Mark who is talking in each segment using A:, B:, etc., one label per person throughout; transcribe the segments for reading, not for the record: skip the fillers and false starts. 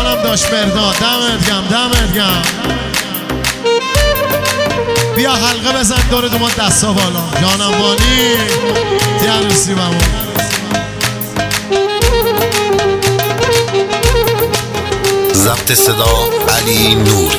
A: جانم داشت مرداد، دمت گم. بیا حلقه بزن دور دومان دستا بالا. جانم بانی دیارسی بمون.
B: ضبط صدا علی نور.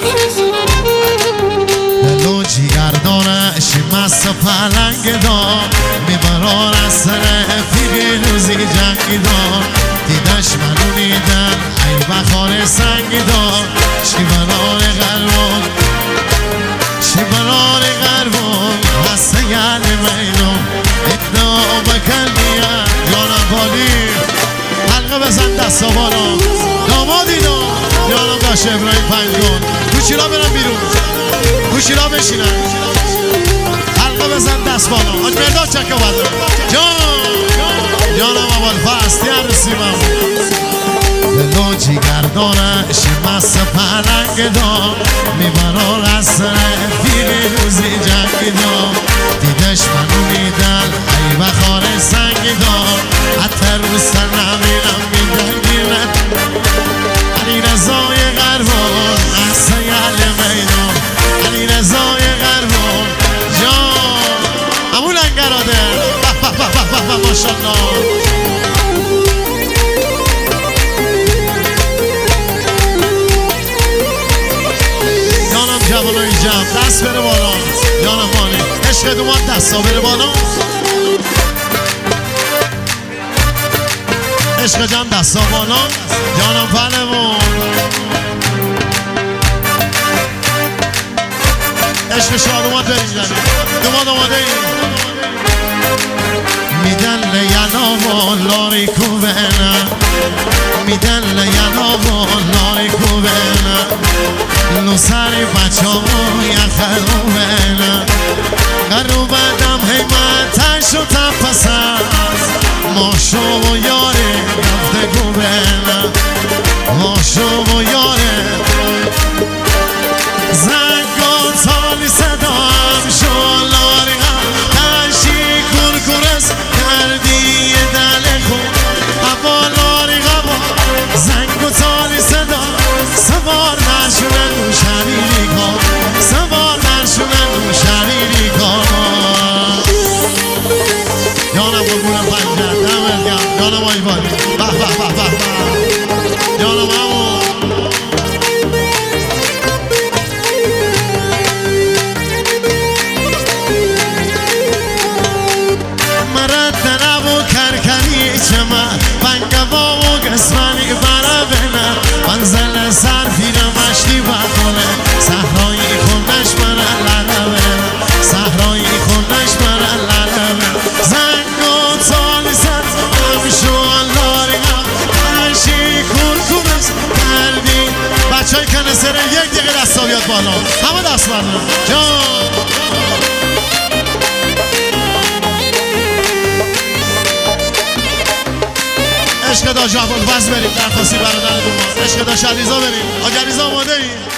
A: دلو جیگر داره مست پلنگ دار، میبرار از سر فیگی روزی جنگی دار. دیدش منو نیدن ای بخار سنگی دار. شیبرار غربان هسته یعنی میدون ادعا بکنیم. جانم بالی حلقه بزن دستا بالا. دامادی دا جانم داشت ابراهیم پنجون. کوچیلا برم بیرون، کوچیلا بشینن. حلقه بزن دست بالا. آج مرداد چکه بده جانم اول فست یرسیمم. دلو جیگر داره مست پلنگ دار، میبرار از سر فیل روزی جنگی دار. دیدش منو میدن ای بخار سنگی دار. حتی رو سر نمیرم میدنگیرن علی رضای غربان از سیال میدان. علی رضای غربان جان امون انگراده. به ماشالله. جوانای جمع دست بره بالا. جانم بانی عشق دومات دستا بره بالا. عشق جمع دستا بالا. جانم پهلوان عشق شادومات برین جنی دومات آماده ای. میدن لینا لاری کوبنه، میدن لینا لاری کوبنه. لو سری بچه ها یخروبنه، غروب دم حیمتش و تپسن. ماشو و یاره رفته گوبنه، ماشو و یاره. زنگان سالی صدا هم شلاری هم تشی کرکرس کردی دل خون. اولاری غبا زنگ و سالی صدا سوار نشونن اون شریری کن، سوار نشونن اون شریری کن. جانم قربونم پنجر دمت گم. جانم آیوانی به به به به به. جانم همون مرد نبو کرکنی چما بنگوا و گسمانی برا بنا. منزل سر پیرم اشتی بخونه صحرایی خونش برا لنبه، صحرایی خونش برا لنبه. زنگون سالی سر همشون لاری هم هرشی کرکونش کردی. بچه های کنسره یک دقیقه دستا بیاد بالا. همه دست بردارم جان. عشق داشت ابوالفضل بریم درخواستی برادر دومان. عشق داشت علیزا بریم. آگریزا آماده ای؟